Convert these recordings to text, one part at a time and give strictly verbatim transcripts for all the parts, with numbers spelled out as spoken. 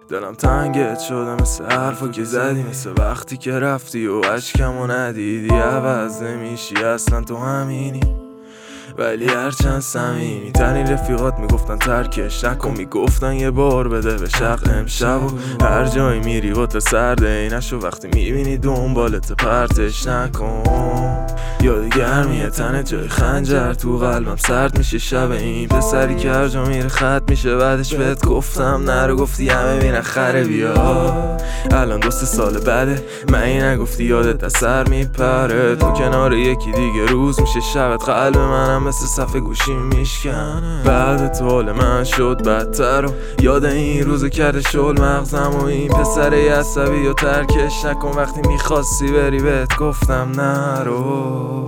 دلم تنگت شده مثل حرفا که زدی، مثل وقتی که رفتی و اشکمو ندیدی. عوض نمیشی اصلا تو همینی، ولی هرچند صمیمی ترین رفیقات میگفتن ترکش نکن، میگفتن یه بار بده به شق امشب و هر جایی میری با تا سرده اینشو وقتی میبینی دنبالت پرتش نکن. یاد گرمیه تنه جای خنجر تو قلبم سرد میشه شب این پسری که هر جا میره خط میشه. بعدش بهت گفتم نرو گفتی همه میرن خره بیا. الان دو سه سال بعده من این نگفتی یادت از سر میپره. تو کنار یکی دیگه روز میشه شبت قلب منم مثل صفحه گوشی میشکنه. بعد تو حال من شد بدتر و یاد این روزو کرده شل مغزم و این پسر عصبی و ترکش نکن. وقتی میخواستی بری بهت گفتم نرو.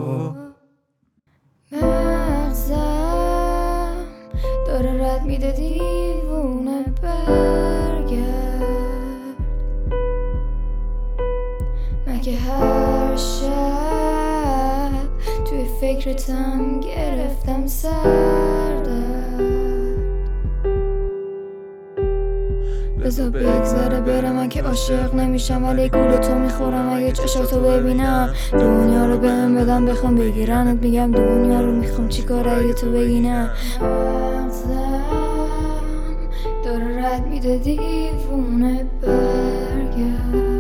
مغزم داره رد میده دیوونه برگرد. مگه هر شب توی فکرتم گرفتم سردرد. بذار بگذره بره من که عاشق نمیشم، ولی گول تو میخورم اگه چشاتو ببینم. دنیا رو بهم بدم بخوام بگیرنت، میگم دنیا رو میخوام چیکار اگه تو بگی نه. مغزم داره رد میده دیوونه برگرد.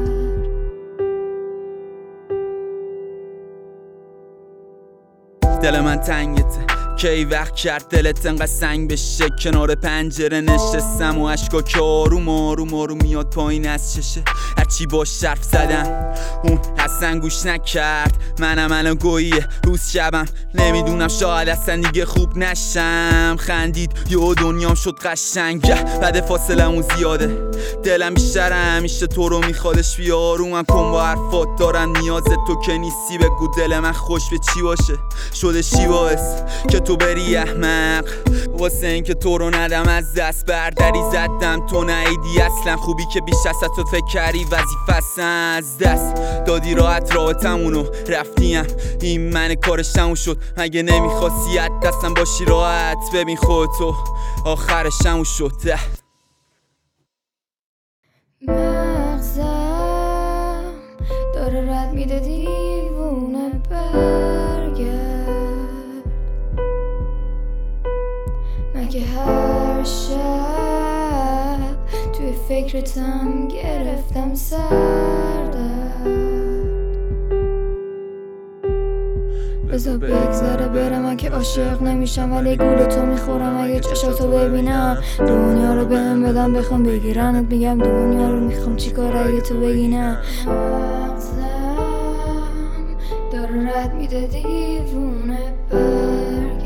دل من تنگته کی وقت کرد دلت انقدر سنگ بشه. کنار پنجره نشستم و اشکا که آروم آروم آروم میاد پایین از چشه. هرچی باش حرف زدم اون اصلا گوش نکرد. منم الان گوییه روز شبم نمیدونم شاید اصلا دیگه خوب نشم. خندید یه دنیام شد قشنگ بعد فاصلمون زیاده. دلم بیشتر همیشه تو رو میخوادش بیا آرومم کن با حرفات. دارم نیازت تو که نیستی بگو دل من خوش به چی باشه. شده چی باعث که تو بری احمق واسه این که تو رو ندم از دست. بردری زدم تو نایدی اصلا خوبی که بیش از تو فکر کردی وظیفه از دست دادی. راحت راحتمونو رفتیم این من کارش تموم شد. مگه نمیخواستی از دستم باشی راحت ببین خودتو آخرش تموم شد. مغزم داره رد میده دیوونه برگرد. مگه هر شب توی فکرتم گرفتم سردرد. بذار بگذره بره من که عاشق نمیشم، ولی گول تو میخورم اگه چشاتو ببینم. دنیا رو بهم بدم بخوام بگیرنت، میگم دنیا رو میخوام چیکار اگه تو بگی نه. مغزم داره رد میده دیوونه برگرد.